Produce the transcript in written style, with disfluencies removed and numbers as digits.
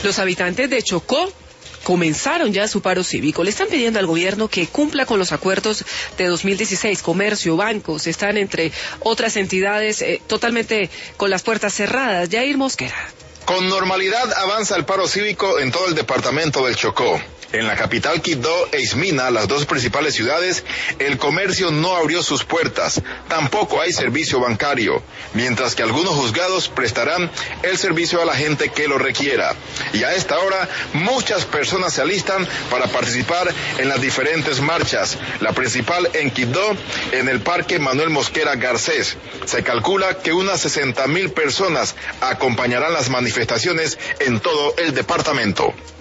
Los habitantes de Chocó comenzaron ya su paro cívico. Le están pidiendo al gobierno que cumpla con los acuerdos de 2016. Comercio, bancos, están entre otras entidades totalmente con las puertas cerradas. Jair Mosquera. Con normalidad avanza el paro cívico en todo el departamento del Chocó. En la capital Quibdó e Ismina, las dos principales ciudades, el comercio no abrió sus puertas, tampoco hay servicio bancario, mientras que algunos juzgados prestarán el servicio a la gente que lo requiera. Y a esta hora, muchas personas se alistan para participar en las diferentes marchas. La principal en Quibdó, en el Parque Manuel Mosquera Garcés. Se calcula que unas 60.000 personas acompañarán las manifestaciones en todo el departamento.